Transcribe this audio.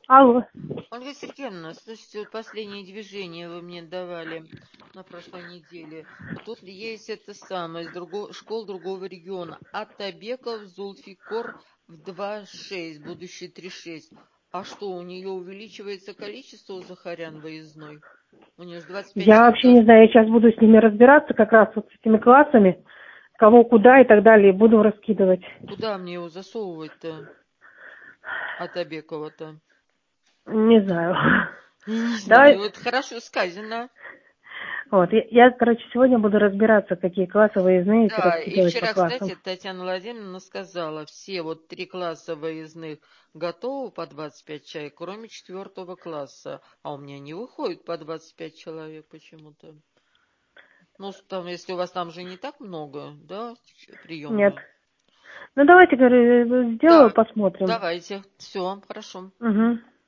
Алло. Ольга Сергеевна, слушайте, вот последнее движение вы мне давали на прошлой неделе. Вот тут есть это самое, школ другого региона. Атабеков Зулфикор в 2,6, будущий 3,6. А что, у нее увеличивается количество у Захарян выездной? У нее же 25 Я человек вообще не знаю, я сейчас буду с ними разбираться, как раз вот с этими классами, кого куда и так далее, буду раскидывать. Куда мне его засовывать-то? Атабекова-то? Не знаю. Я не знаю, Давай, вот хорошо сказано. вот, я, короче, сегодня буду разбираться, какие классы выездные, эти Да, и раскидывать по вчера, классам. кстати, Татьяна Владимировна сказала, все вот 3 класса выездных готовы по 25 человек, кроме 4 класса. А у меня не выходит по 25 человек почему-то. Ну, там, если у вас там же не так много, да, Нет. приемную. Ну, давайте, говорю, сделаю, Да, посмотрим. давайте. Все, хорошо. Угу.